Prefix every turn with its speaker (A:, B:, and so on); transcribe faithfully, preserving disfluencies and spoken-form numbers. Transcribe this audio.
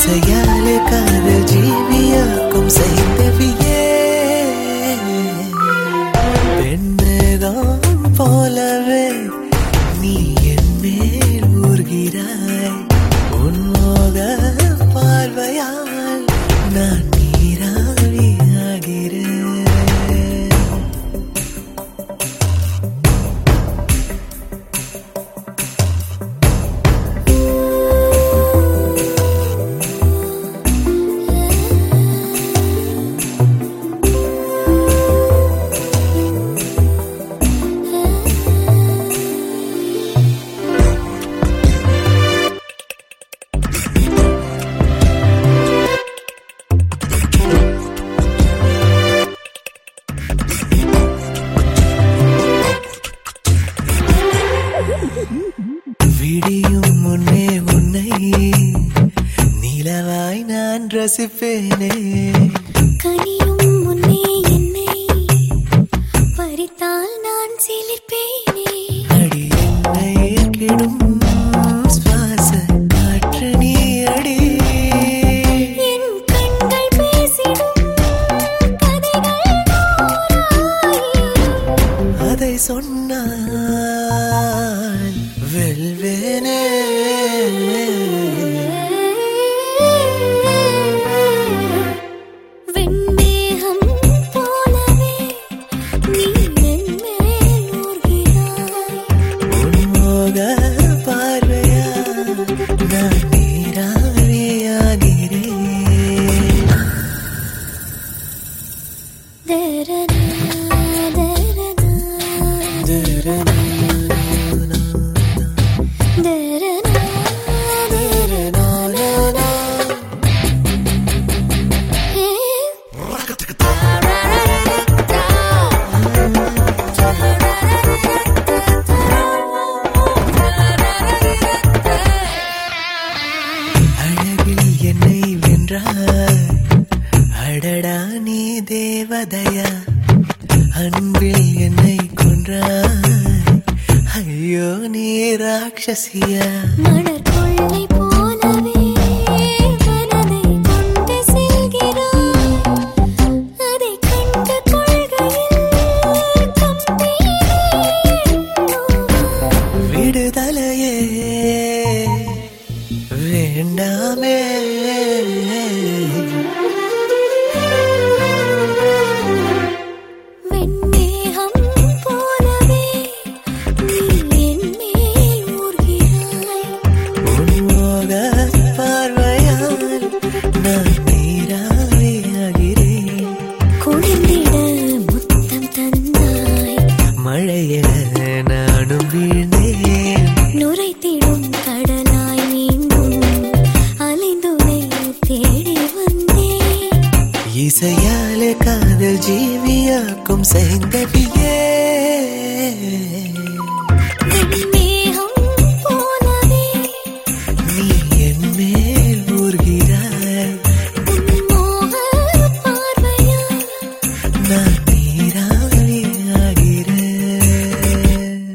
A: இசையாலே காதல் ஜீவியாக்கும் செய்தவியே பெண்ணேதான் போலவே நீ என் மேல் ஊர்கிறாய் உன்மோக பார்வையால் நான் நீராவியாகிறேன். விடியும் முன்னே உன்னை நிலவாய் நான் ரசிப்பேனே.
B: கனியும் முன்னே என்னை பறித்தால் நான் சிலிர்ப்பேனே.
A: அடி என்னை கெடும் சுவாச காற்று நீ அடி.
B: என் கண்கள் பேசிடும் கதைகள் நூறாயிரம்.
A: அதை சொன்னால் வெல்வேனே.
B: வெண்மேகம் போலவே நீ என் மேல் ஊர்கிறாய்.
A: உன்மோக பார்வையா நான் நீராவியாகிறேன்.
B: தரனா தரனா
A: தரனா
B: தரனா தரனா ஏ
A: அழகில் என்னை வென்றாய் அடடா நீ தேவதையா. அன்பில் என்னை கொன்றாய் ஐயோ நீ ராட்சசியா.
B: மலர் கொள்ளை போலவே மனதை கொண்டு செல்கிறாய். அதை கண்டு கொள்கையில் கம்பீரே
A: விடுதலையே வேண்டாமே.
B: வெண்மேகம் போலவே நீ என் மேல் ஊர்கிறாய்.
A: உன்மோக பார்வையால் நான் நீராவியாகிறேன்.
B: குளிர்ந்திட முத்தம் தந்தாய்.
A: மழையென நானும் வீழ்ந்தேன்.
B: நுரைத்திடும் கடலாய் மீண்டும் அலைந்துனை தேடி வந்தேன்.
A: இசையாலே காதல் ஜீவியாக்கும் செய்தவியே.